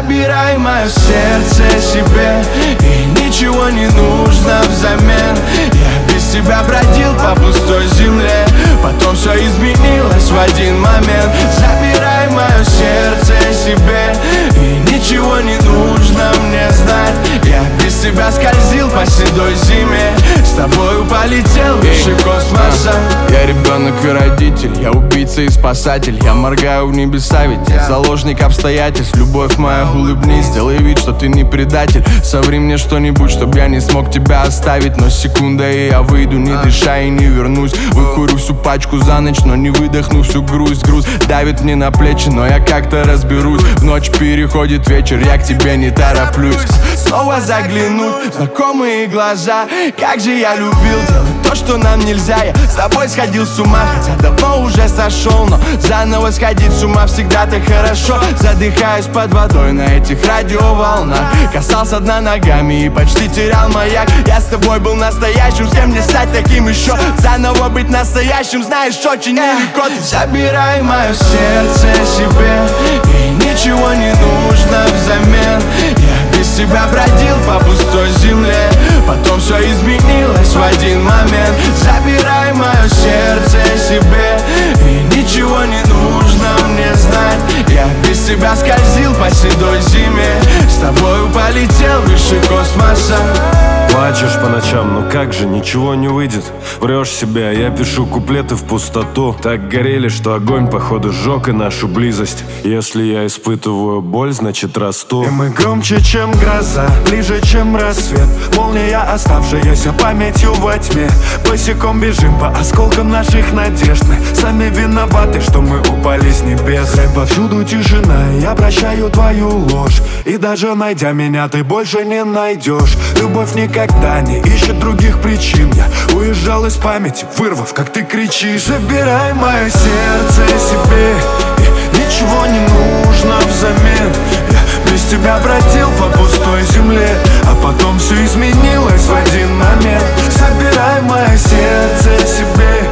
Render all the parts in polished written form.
Забирай мое сердце себе, и ничего не нужно взамен. Я без тебя бродил по пустой земле, потом все изменилось в один момент. Забирай мое сердце себе, и ничего не нужно мне знать. Я без тебя скользил по седой зиме, с тобою полетел выше космоса. Я ребенок и родитель, я убийца и спасатель. Я моргаю в небеса, ведь я заложник обстоятельств. Любовь моя, улыбнись, сделай вид, что ты не предатель. Соври мне что-нибудь, чтоб я не смог тебя оставить. Но секунда, и я выйду, не дыша и не вернусь. Выкурю всю пачку за ночь, но не выдохну всю грусть. Груз давит мне на плечи, но я как-то разберусь. В ночь переходит вечер, я к тебе не тороплюсь. Снова заглянуть в знакомые глаза. Как же я любил делать то, что нам нельзя. Я с тобой сходил с ума, хотя давно уже сошел. Но заново сходить с ума всегда так хорошо. Задыхаюсь под водой на этих радиоволнах. Касался дна ногами и почти терял маяк. Я с тобой был настоящим, с кем мне стать таким еще? Заново быть настоящим, знаешь, очень нелегко. Забирай мое сердце себе, и ничего не нужно взамен. Я без тебя бродил по пустой земле, потом все изменилось в один момент. Забирай мое сердце себе, и ничего не нужно мне знать. Я без тебя скользил по седой зиме, с тобою полетел выше космоса. Плачешь по ночам, но как же, ничего не выйдет. Врешь себя, я пишу куплеты в пустоту. Так горели, что огонь, походу, сжег и нашу близость. Если я испытываю боль, значит расту. И мы громче, чем гроза, ближе, чем рассвет. Молния, оставшаяся памятью во тьме. Босиком бежим по осколкам наших надежд. Мы сами виноваты, что мы упали с небес. И повсюду тишина, и я прощаю твою ложь. И даже найдя меня, ты больше не найдешь. Любовь никогда не ищет других причин. Я уезжал из памяти, вырвав, как ты кричишь. Забирай мое сердце себе, и ничего не нужно взамен. Я без тебя бродил по пустой земле, а потом все изменилось в один момент. Забирай мое сердце себе,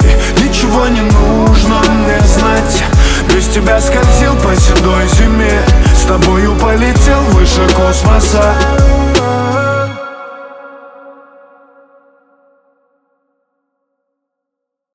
и ничего не нужно мне знать. Без тебя скользил по седой зиме, с тобою полетел выше космоса.